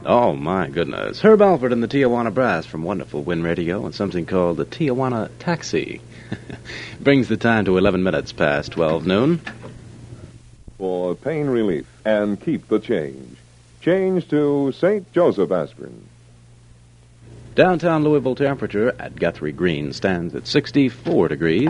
Oh, my goodness. Herb Alford and the Tijuana Brass from wonderful Win Radio and something called the Tijuana Taxi. Brings the time to 11 minutes past 12 noon. For pain relief and keep the change. Change to St. Joseph Aspirin. Downtown Louisville temperature at Guthrie Green stands at 64 degrees.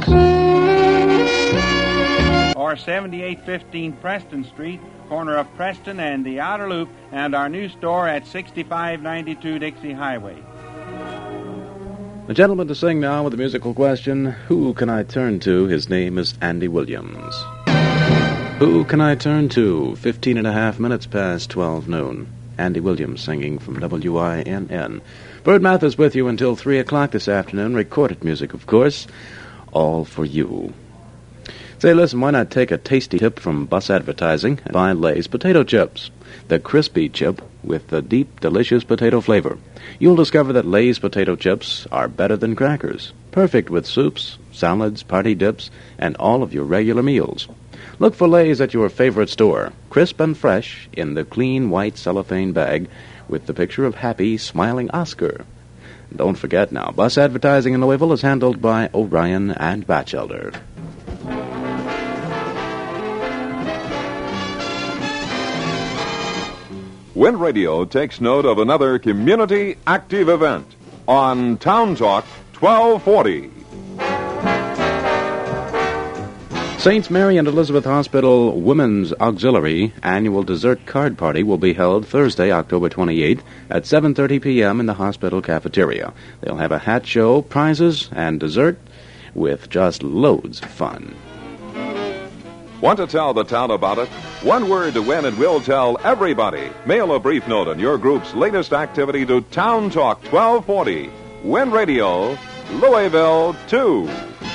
Or 7815 Preston Street, corner of Preston and the Outer Loop, and our new store at 6592 Dixie Highway. The gentleman to sing now with a musical question, Who Can I Turn To? His name is Andy Williams. Who Can I Turn To? 15 and a half minutes past 12 noon. Andy Williams singing from WINN. Bert Mathis with you until 3 o'clock this afternoon. Recorded music, of course. All for you. Say, listen, why not take a tasty tip from Bus Advertising and buy Lay's potato chips? The crispy chip with the deep, delicious potato flavor. You'll discover that Lay's potato chips are better than crackers. Perfect with soups, salads, party dips, and all of your regular meals. Look for Lay's at your favorite store. Crisp and fresh in the clean white cellophane bag with the picture of happy, smiling Oscar. Don't forget now, Bus Advertising in Louisville is handled by Orion and Batchelder. Win Radio takes note of another community active event on Town Talk 1240. Saints Mary and Elizabeth Hospital Women's Auxiliary Annual Dessert Card Party will be held Thursday, October 28th at 7:30 p.m. in the hospital cafeteria. They'll have a hat show, prizes, and dessert with just loads of fun. Want to tell the town about it? One word to win and we'll tell everybody. Mail a brief note on your group's latest activity to Town Talk 1240. Win Radio, Louisville 2.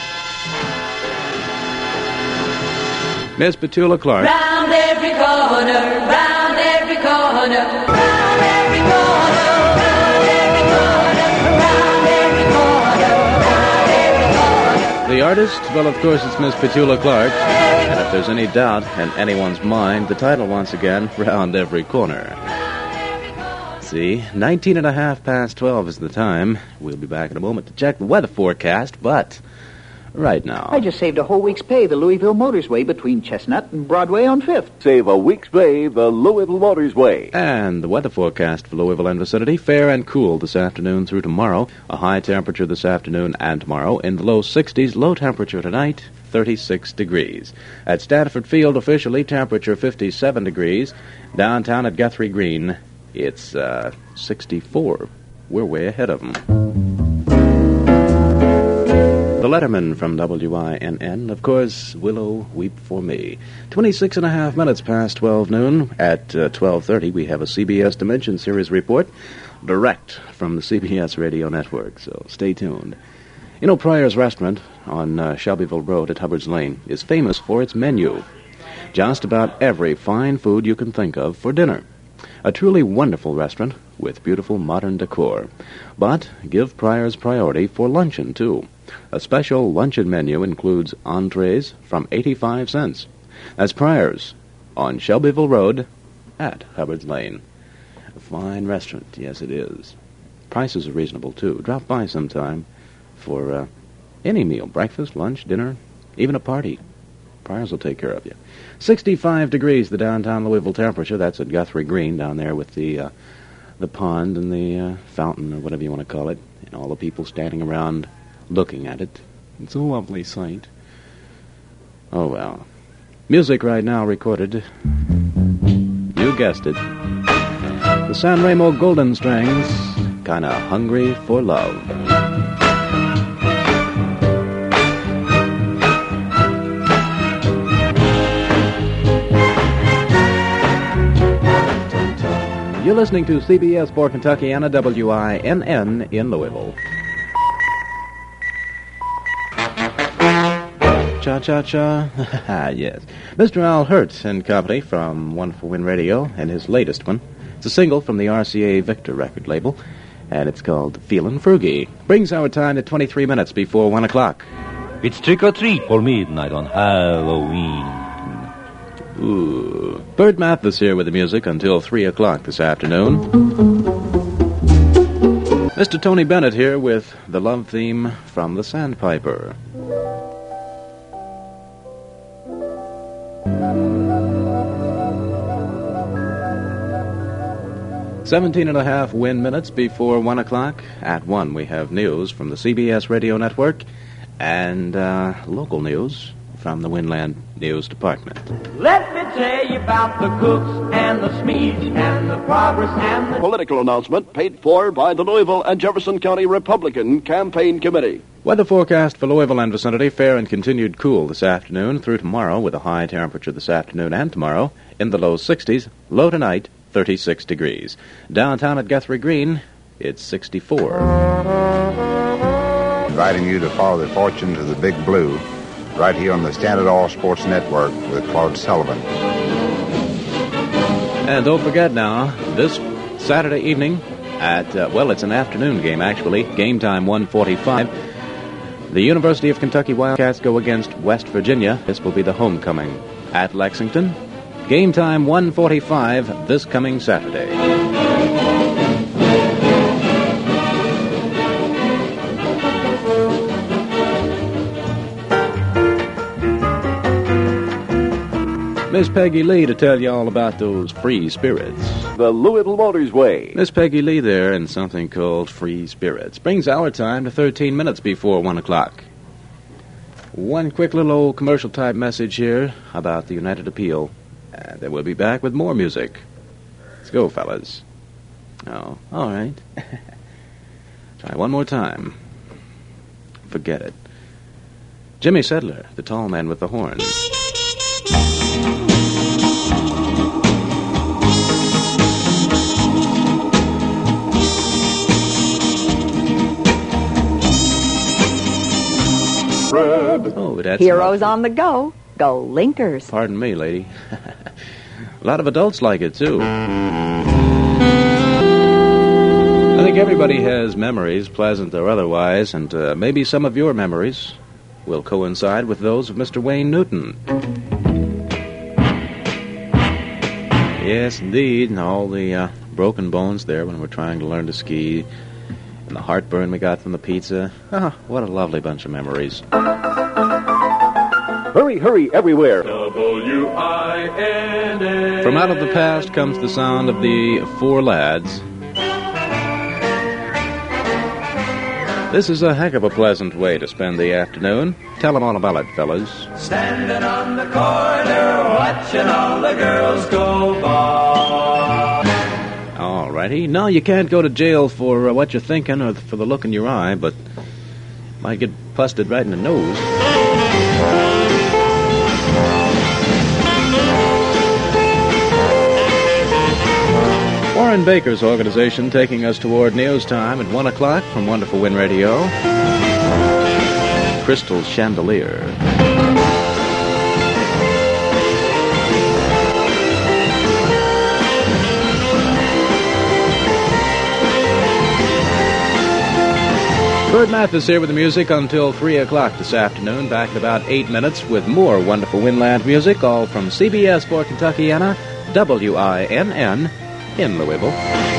Miss Petula Clark. Round every corner, round every corner, round every corner, round every corner, round every corner, round every corner. The artist, well, of course, it's Miss Petula Clark. And if there's any doubt in anyone's mind, the title once again, Round Every Corner. See, 19 and a half past 12 is the time. We'll be back in a moment to check the weather forecast, but right now. I just saved a whole week's pay the Louisville Motors Way between Chestnut and Broadway on 5th. Save a week's pay the Louisville Motors Way. And the weather forecast for Louisville and vicinity, fair and cool this afternoon through tomorrow. A high temperature this afternoon and tomorrow in the low 60s. Low temperature tonight, 36 degrees. At Stanford Field, officially, temperature 57 degrees. Downtown at Guthrie Green, it's 64. We're way ahead of them. The Letterman from WINN, of course, Willow, Weep for Me. 26 and a half minutes past 12 noon. At 12:30, we have a CBS Dimension Series report direct from the CBS Radio Network, so stay tuned. You know, Pryor's Restaurant on Shelbyville Road at Hubbard's Lane is famous for its menu. Just about every fine food you can think of for dinner. A truly wonderful restaurant with beautiful modern decor. But give Pryor's priority for luncheon, too. A special luncheon menu includes entrees from 85 cents. That's Pryor's on Shelbyville Road at Hubbard's Lane. A fine restaurant, yes it is. Prices are reasonable, too. Drop by sometime for any meal, breakfast, lunch, dinner, even a party. Pryor's will take care of you. 65 degrees, the downtown Louisville temperature. That's at Guthrie Green down there with the pond and the fountain or whatever you want to call it. And all the people standing around looking at it. It's a lovely sight. Oh, well. Music right now recorded. You guessed it. The San Remo Golden Strings, Kinda Hungry for Love. You're listening to CBS for Kentuckiana, WINN in Louisville. Cha-cha-cha. Yes. Mr. Al Hurt and Company from Wonderful Win Radio and his latest one. It's a single from the RCA Victor record label, and it's called Feelin' Froogy. Brings our time to 23 minutes before 1 o'clock. It's trick or treat for midnight on Halloween. Ooh. Bert Mathis here with the music until 3 o'clock this afternoon. Mr. Tony Bennett here with the love theme from The Sandpiper. Seventeen and a half wind minutes before 1 o'clock. At 1, we have news from the CBS Radio Network and local news from the Winland News Department. Let me tell you about the Cooks and the Smedes and the Progress and the... Political announcement paid for by the Louisville and Jefferson County Republican Campaign Committee. Weather forecast for Louisville and vicinity, fair and continued cool this afternoon through tomorrow with a high temperature this afternoon and tomorrow in the low 60s, low tonight 36 degrees. Downtown at Guthrie Green, it's 64. Inviting you to follow the fortunes of the Big Blue right here on the Standard All Sports Network with Claude Sullivan. And don't forget now, this Saturday evening at, it's an afternoon game actually, game time 1:45. The University of Kentucky Wildcats go against West Virginia. This will be the homecoming at Lexington. Game time 1:45 this coming Saturday. Miss Peggy Lee to tell you all about those free spirits. The Louisville Motors Way. Miss Peggy Lee there in something called Free Spirits. Brings our time to 13 minutes before 1 o'clock. One quick little old commercial-type message here about the United Appeal. And then we'll be back with more music. Let's go, fellas. Oh, all right. Try one more time. Forget it. Jimmy Sedler, the tall man with the horn. Oh, that's Heroes on the go. Go Linkers. Pardon me, lady. A lot of adults like it, too. I think everybody has memories, pleasant or otherwise, and maybe some of your memories will coincide with those of Mr. Wayne Newton. Yes, indeed, and all the broken bones there when we're trying to learn to ski, and the heartburn we got from the pizza. Oh, what a lovely bunch of memories. Hurry, hurry, everywhere. W-I-N-A. From out of the past comes the sound of the Four Lads. This is a heck of a pleasant way to spend the afternoon. Tell them all about it, fellas. Standing on the corner, watching all the girls go by. All righty. No, you can't go to jail for what you're thinking or for the look in your eye, but might get busted right in the nose. Warren Baker's organization taking us toward news time at 1 o'clock from Wonderful Wind Radio. Crystal Chandelier. Bert Mathis here with the music until 3 o'clock this afternoon. Back in about 8 minutes with more Wonderful Windland music, all from CBS for Kentuckiana, WINN in Louisville.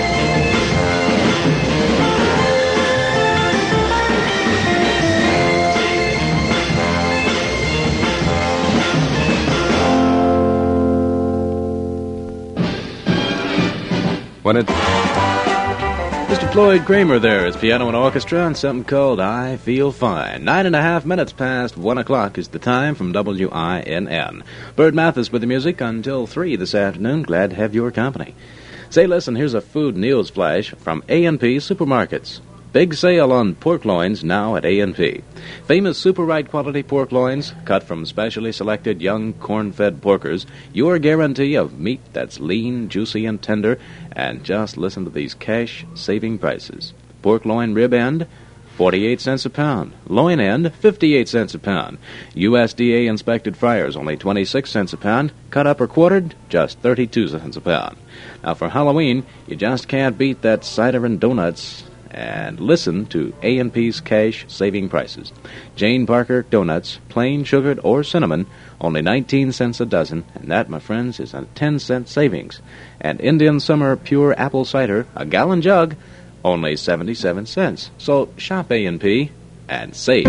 When it... Mr. Floyd Kramer there is piano and orchestra and something called I Feel Fine. 9.5 minutes past 1 o'clock is the time from WINN. Bert Mathis with the music until 3 this afternoon. Glad to have your company. Say, listen, here's a food news flash from A&P Supermarkets. Big sale on pork loins now at A&P. Famous super right quality pork loins cut from specially selected young corn-fed porkers. Your guarantee of meat that's lean, juicy, and tender. And just listen to these cash-saving prices. Pork loin rib end, 48 cents a pound. Loin end, 58 cents a pound. USDA inspected fryers, only 26 cents a pound. Cut up or quartered, just 32 cents a pound. Now for Halloween, you just can't beat that cider and donuts and listen to A&P's cash saving prices. Jane Parker donuts, plain sugared or cinnamon, only 19 cents a dozen, and that, my friends, is a 10-cent savings. And Indian Summer pure apple cider, a gallon jug, only 77 cents. So shop A&P and save.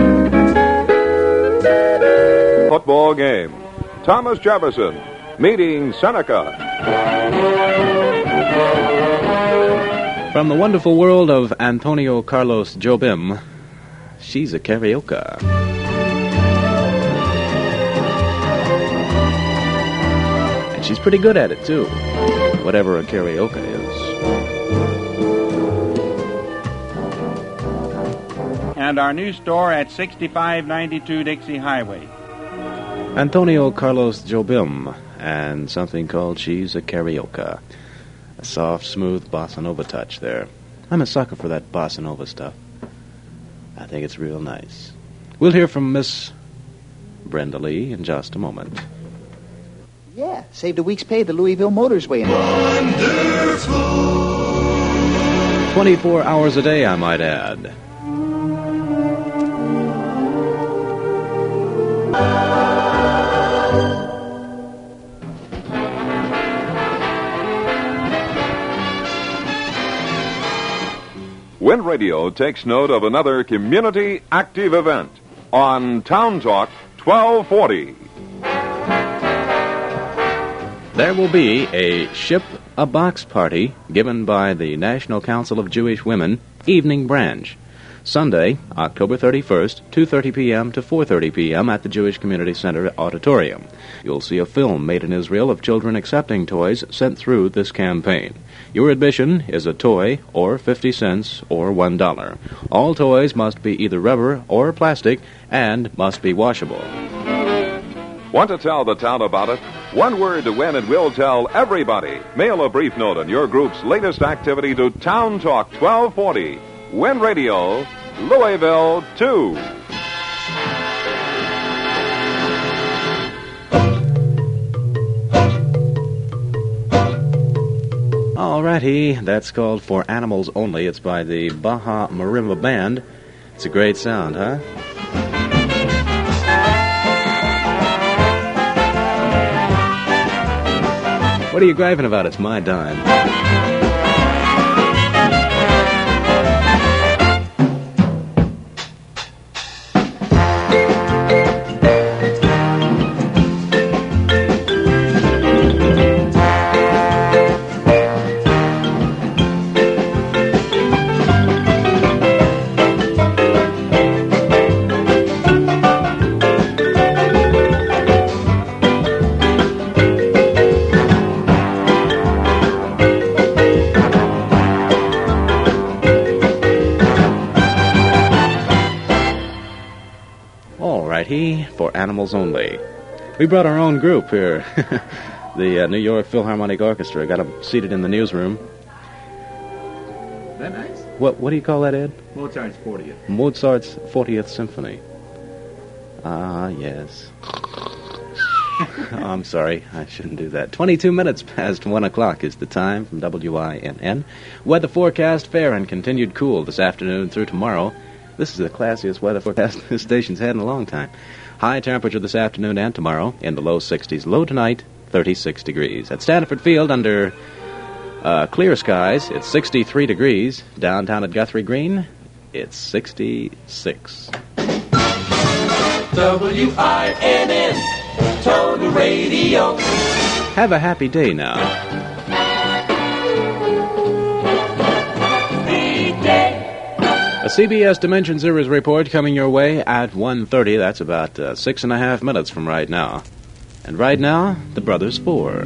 Football game. Thomas Jefferson meeting Seneca. From the wonderful world of Antonio Carlos Jobim, she's a karaoke. And she's pretty good at it, too. Whatever a karaoke is. And our new store at 6592 Dixie Highway. Antonio Carlos Jobim and something called She's a Karaoke. A soft, smooth bossa nova touch there. I'm a sucker for that bossa nova stuff. I think it's real nice. We'll hear from Miss Brenda Lee in just a moment. Yeah, saved a week's pay the Louisville Motorsway. Wonderful. 24 hours a day, I might add. Wind Radio takes note of another community active event on Town Talk 1240. There will be a Ship a Box party given by the National Council of Jewish Women Evening Branch. Sunday, October 31st, 2:30 p.m. to 4:30 p.m. at the Jewish Community Center Auditorium. You'll see a film made in Israel of children accepting toys sent through this campaign. Your admission is a toy or 50 cents or $1. All toys must be either rubber or plastic and must be washable. Want to tell the town about it? One word to win and we'll tell everybody. Mail a brief note on your group's latest activity to Town Talk 1240. Wind Radio, Louisville 2. Alrighty, that's called For Animals Only. It's by the Baja Marimba Band. It's a great sound, huh? What are you griping about? It's my dime. For Animals Only. We brought our own group here. The New York Philharmonic Orchestra. Got them seated in the newsroom. That nice? What do you call that, Ed? Mozart's 40th. Mozart's 40th Symphony. Ah, yes. I'm sorry. I shouldn't do that. 22 minutes past 1 o'clock is the time from WINN. Weather forecast, fair and continued cool this afternoon through tomorrow. This is the classiest weather forecast this station's had in a long time. High temperature this afternoon and tomorrow in the low 60s. Low tonight, 36 degrees. At Stanford Field, under clear skies, it's 63 degrees. Downtown at Guthrie Green, it's 66. WINN, Total Radio. Have a happy day now. A CBS Dimension Series report coming your way at 1:30. That's about 6.5 minutes from right now. And right now, the Brothers Four.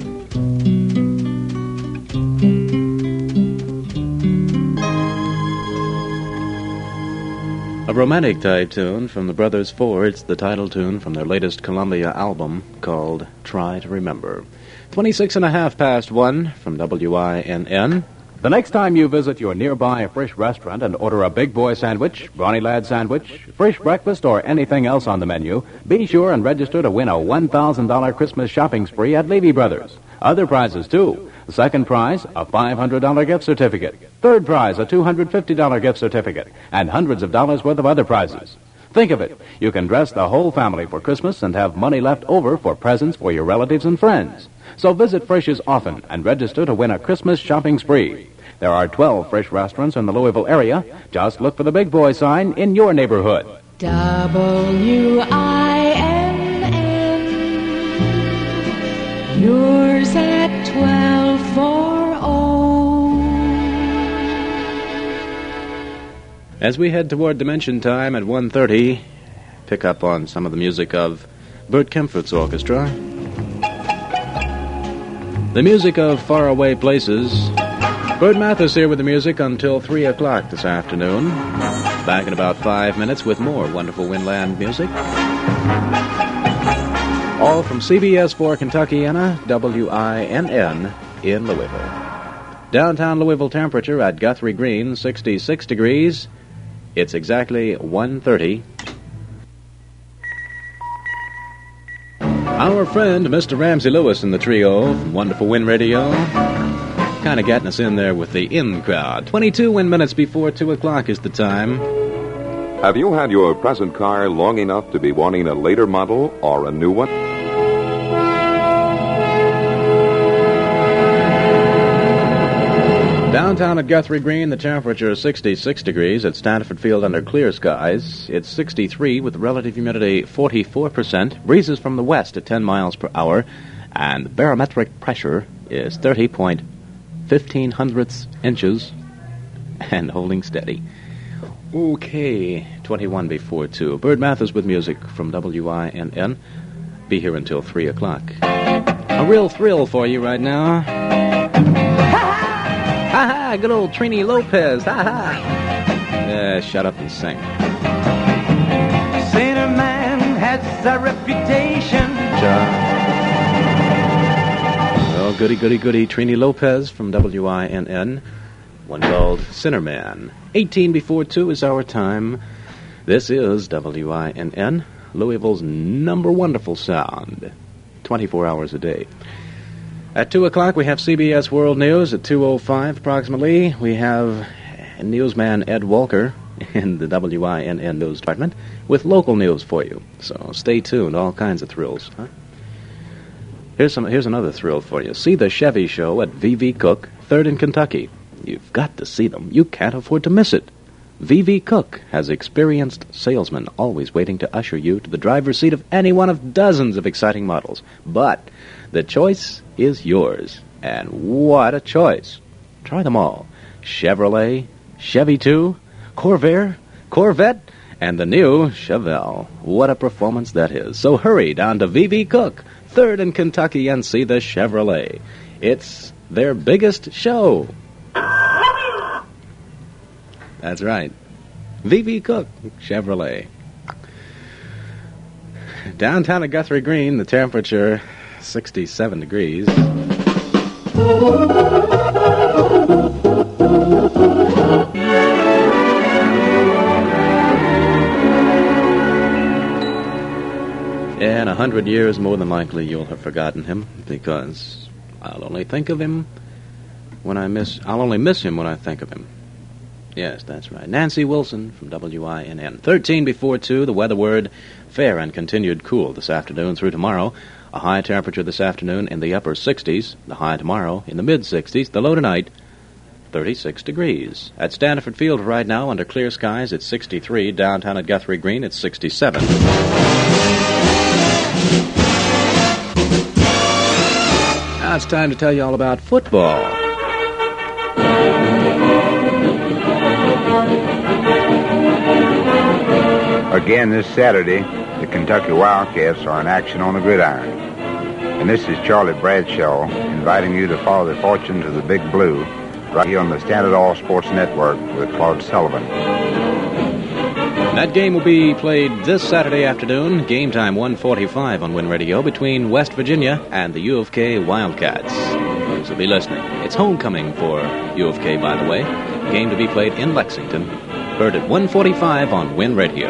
A romantic type tune from the Brothers Four. It's the title tune from their latest Columbia album called Try to Remember. 26.5 past 1 from WINN. The next time you visit your nearby Frisch restaurant and order a Big Boy sandwich, Brawny Lad sandwich, Frisch breakfast, or anything else on the menu, be sure and register to win a $1,000 Christmas shopping spree at Levy Brothers. Other prizes, too. The second prize, a $500 gift certificate. Third prize, a $250 gift certificate. And hundreds of dollars worth of other prizes. Think of it. You can dress the whole family for Christmas and have money left over for presents for your relatives and friends. So visit Frisch's often and register to win a Christmas shopping spree. There are 12 Frisch restaurants in the Louisville area. Just look for the big boy sign in your neighborhood. WINN, yours at 1240. As we head toward Dimension Time at 1:30, pick up on some of the music of Bert Kempfert's orchestra. The music of Faraway Places. Bert Mathis here with the music until 3 o'clock this afternoon. Back in about 5 minutes with more wonderful Winland music. All from CBS 4 Kentuckiana, WINN in Louisville. Downtown Louisville temperature at Guthrie Green, 66 degrees. It's exactly 1:30. Our friend, Mr. Ramsey Lewis in the trio from Wonderful Win Radio. Kind of getting us in there with the in crowd. 22 win minutes before 2 o'clock is the time. Have you had your present car long enough to be wanting a later model or a new one? Downtown at Guthrie Green, the temperature is 66 degrees. At Stanford Field under clear skies, it's 63 with relative humidity 44%. Breezes from the west at 10 miles per hour. And the barometric pressure is 30.15 inches and holding steady. Okay, 21 before 2. Bert Mathis with music from WINN. Be here until 3 o'clock. A real thrill for you right now. Ha ha! Good old Trini Lopez. Ha ha! Yeah, shut up and sing. Sailor Man has a reputation. Oh, goody, goody, goody. Trini Lopez from WINN. One called Sinner Man. 18 before 2 is our time. This is WINN, Louisville's number wonderful sound. 24 hours a day. At 2 o'clock, we have CBS World News. At 2:05 approximately, we have newsman Ed Walker in the WINN News Department with local news for you. So stay tuned. All kinds of thrills. Huh? Here's another thrill for you. See the Chevy Show at V.V. Cook, 3rd in Kentucky. You've got to see them. You can't afford to miss it. V.V. Cook has experienced salesmen always waiting to usher you to the driver's seat of any one of dozens of exciting models. But the choice is yours. And what a choice. Try them all. Chevrolet, Chevy 2, Corvair, Corvette, and the new Chevelle. What a performance that is. So hurry down to V.V. Cook, 3rd in Kentucky, and see the Chevrolet. It's their biggest show. That's right. V.V. Cook, Chevrolet. Downtown at Guthrie Green, the temperature 67 degrees. In 100 years, more than likely, you'll have forgotten him, because I'll only think of him I'll only miss him when I think of him. Yes, that's right. Nancy Wilson from WINN. 13 before 2, the weather word, fair and continued cool this afternoon through tomorrow. A high temperature this afternoon in the upper 60s, the high tomorrow in the mid-60s, the low tonight, 36 degrees. At Stanford Field right now, under clear skies, it's 63. Downtown at Guthrie Green, it's 67. Now it's time to tell you all about football. Again this Saturday, the Kentucky Wildcats are in action on the gridiron. And this is Charlie Bradshaw inviting you to follow the fortunes of the Big Blue right here on the Standard All Sports Network with Claude Sullivan. That game will be played this Saturday afternoon, game time 1:45 on Win Radio, between West Virginia and the U of K Wildcats. So be listening. It's homecoming for U of K, by the way. Game to be played in Lexington. Heard at 1:45 on Win Radio.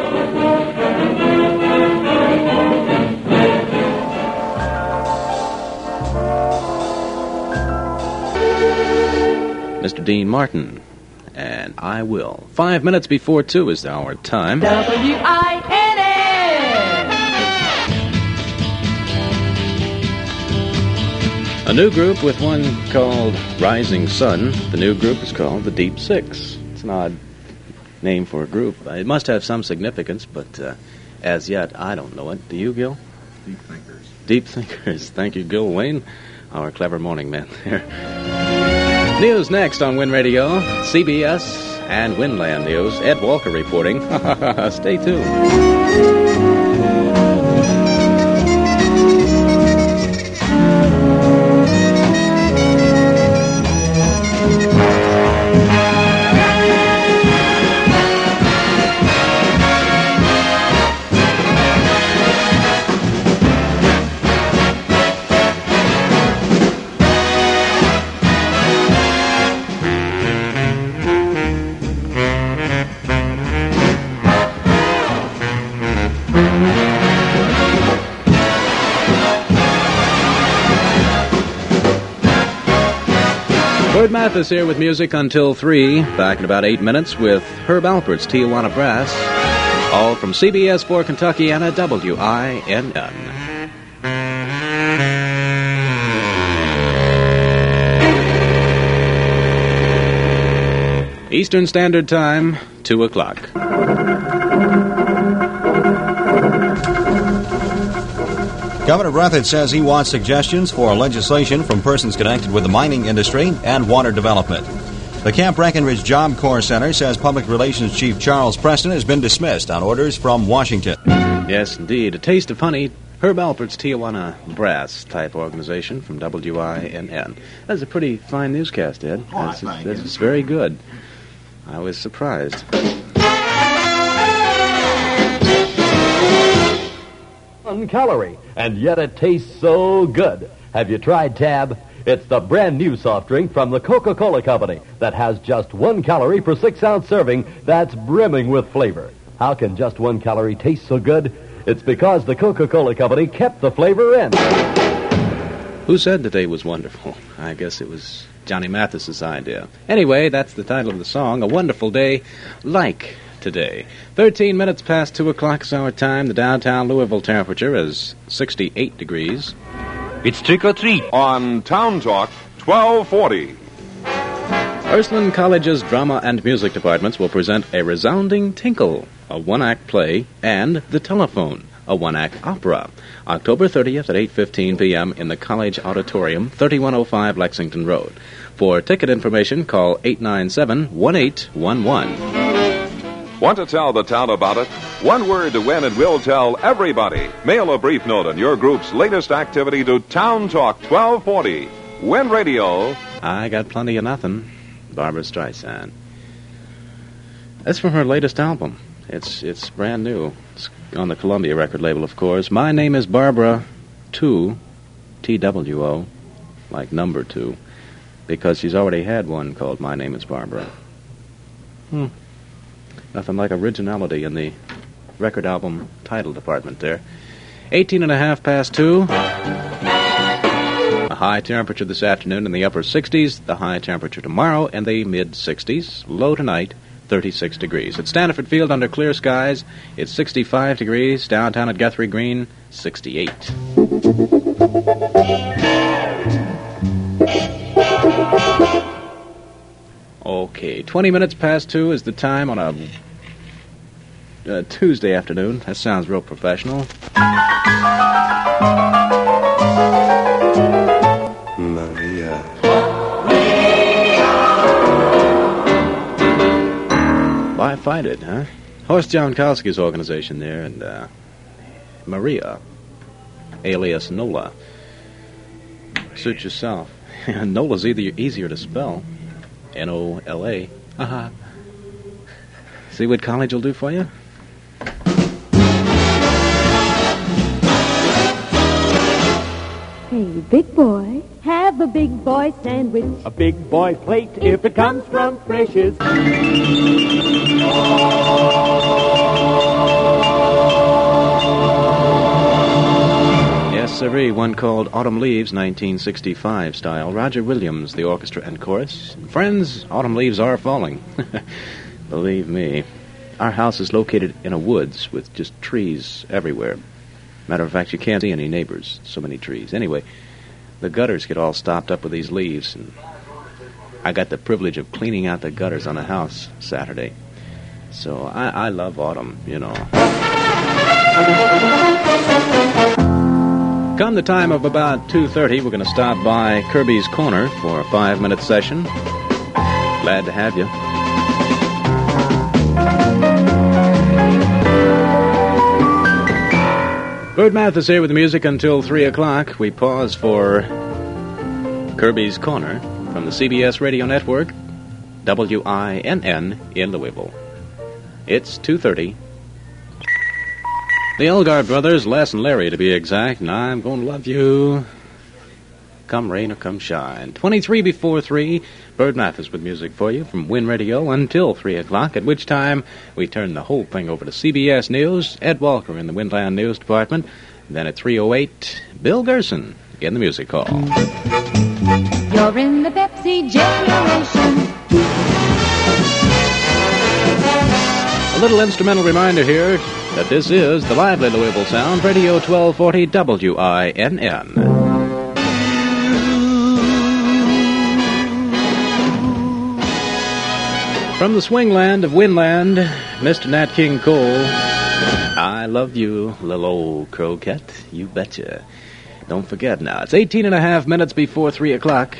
Mr. Dean Martin. And I Will. 5 minutes before 2 is our time. WINN. A new group with one called Rising Sun. The new group is called the Deep Six. It's an odd name for a group. It must have some significance, but as yet, I don't know it. Do you, Gil? Deep Thinkers. Deep Thinkers. Thank you, Gil Wayne, our clever morning man there. News next on Win Radio, CBS and Winland News. Ed Walker reporting. Stay tuned. Herb Mathis here with music until 3. Back in about 8 minutes with Herb Alpert's Tijuana Brass. All from CBS 4 Kentucky and a WINN. Eastern Standard Time, 2 o'clock. Governor Breathitt says he wants suggestions for legislation from persons connected with the mining industry and water development. The Camp Breckenridge Job Corps Center says Public Relations Chief Charles Preston has been dismissed on orders from Washington. Yes, indeed. A taste of honey. Herb Alpert's Tijuana Brass type organization from WINN. That's a pretty fine newscast, Ed. That's very good. I was surprised. One calorie, and yet it tastes so good. Have you tried Tab? It's the brand new soft drink from the Coca-Cola Company that has just 1 calorie per 6-ounce serving that's brimming with flavor. How can just 1 calorie taste so good? It's because the Coca-Cola Company kept the flavor in. Who said the day was wonderful? I guess it was Johnny Mathis's idea. Anyway, that's the title of the song, A Wonderful Day Like Today. 13 minutes past 2 o'clock is our time. The downtown Louisville temperature is 68 degrees. It's Trick or Treat on Town Talk 1240. Ursuline College's drama and music departments will present A Resounding Tinkle, a one-act play, and The Telephone, a one-act opera, October 30th at 8:15 p.m. in the College Auditorium, 3105 Lexington Road. For ticket information, call 897-1811. Want to tell the town about it? One word to win and we'll tell everybody. Mail a brief note on your group's latest activity to Town Talk 1240. Win Radio. I got plenty of nothing. Barbara Streisand. That's from her latest album. It's brand new. It's on the Columbia record label, of course. My Name is Barbara 2, TWO, like number 2, because she's already had one called My Name is Barbara. Nothing like originality in the record album title department there. 18.5 past 2. A high temperature this afternoon in the upper 60s. The high temperature tomorrow in the mid-60s. Low tonight, 36 degrees. At Stanford Field under clear skies, it's 65 degrees. Downtown at Guthrie Green, 68. Okay, 20 minutes past 2 is the time on a Tuesday afternoon. That sounds real professional. Maria. Why fight it, huh? Horst Jankowski's organization there, and Maria, alias Nola. Suit yourself. Nola's easier to spell. N-O-L-A. See what college will do for you? Hey, big boy, have a big boy sandwich. A big boy plate if it comes from Frisch's. Yes, sirree, one called Autumn Leaves, 1965 style. Roger Williams, the orchestra and chorus. Friends, autumn leaves are falling. Believe me. Our house is located in a woods with just trees everywhere. Matter of fact, you can't see any neighbors. So many trees. Anyway, the gutters get all stopped up with these leaves, and I got the privilege of cleaning out the gutters on the house Saturday. So I love autumn, you know. Come the time of about 2:30, we're going to stop by Kirby's Corner for a 5-minute session. Glad to have you. Bert Mathis here with the music until 3 o'clock. We pause for Kirby's Corner from the CBS Radio Network, WINN in Louisville. It's 2:30. The Elgar brothers, Les and Larry to be exact, and I'm going to love you. Come rain or come shine. 23 before 3, Bert Mathis with music for you from Win Radio until 3 o'clock, at which time we turn the whole thing over to CBS News, Ed Walker in the Windland News Department. Then at 3:08, Bill Gerson in the music hall. You're in the Pepsi generation. A little instrumental reminder here that this is the lively Louisville Sound, Radio 1240 WINN. From the swingland of Winland, Mr. Nat King Cole, I love you, little old croquette, you betcha. Don't forget now, it's 18 and a half minutes before 3 o'clock.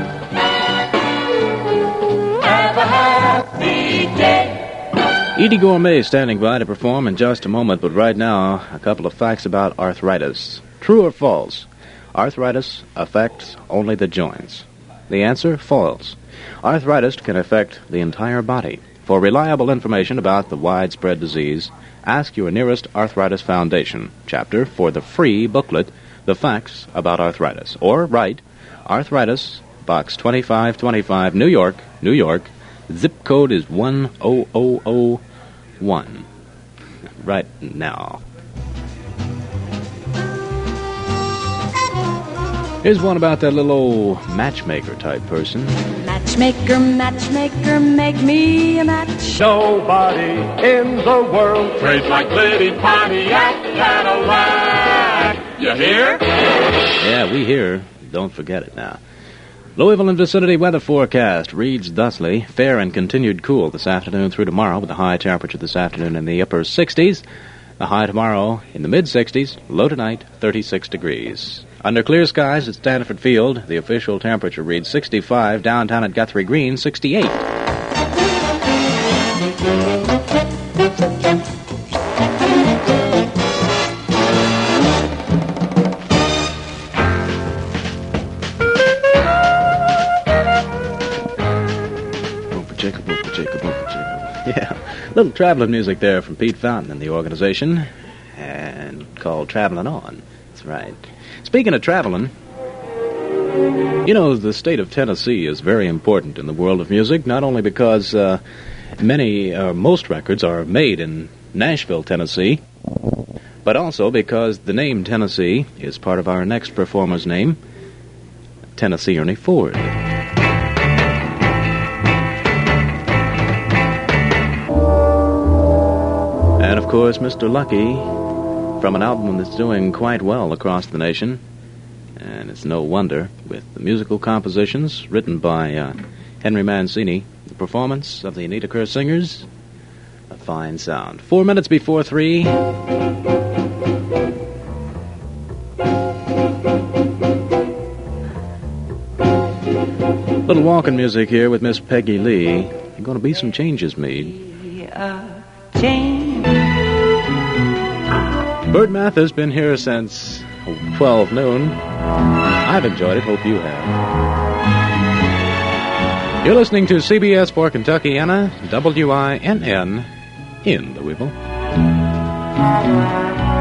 Have a happy day. Edie Gourmet standing by to perform in just a moment, but right now, a couple of facts about arthritis. True or false? Arthritis affects only the joints. The answer, false. Arthritis can affect the entire body. For reliable information about the widespread disease, ask your nearest Arthritis Foundation chapter for the free booklet, The Facts About Arthritis. Or write Arthritis, Box 2525, New York, New York. Zip code is 10001. Right now. Here's one about that little old matchmaker type person. Matchmaker, matchmaker, make me a match. Nobody in the world trades like Liddy Pontiac Cadillac. You hear? Yeah, we hear. Don't forget it now. Louisville and vicinity weather forecast reads thusly. Fair and continued cool this afternoon through tomorrow, with a high temperature this afternoon in the upper 60s. A high tomorrow in the mid-60s. Low tonight, 36 degrees. Under clear skies at Stanford Field, the official temperature reads 65. Downtown at Guthrie Green, 68. Yeah, little traveling music there from Pete Fountain and the organization, and called Traveling On. That's right. Speaking of traveling, you know, the state of Tennessee is very important in the world of music, not only because most records are made in Nashville, Tennessee, but also because the name Tennessee is part of our next performer's name, Tennessee Ernie Ford. And, of course, Mr. Lucky, from an album that's doing quite well across the nation. And it's no wonder, with the musical compositions written by Henry Mancini, the performance of the Anita Kerr Singers, a fine sound. 4 minutes before 3. Little walking music here with Miss Peggy Lee. There are going to be some changes made. Bert Mathis been here since 12 noon. I've enjoyed it. Hope you have. You're listening to CBS for Kentuckiana, WINN in Louisville.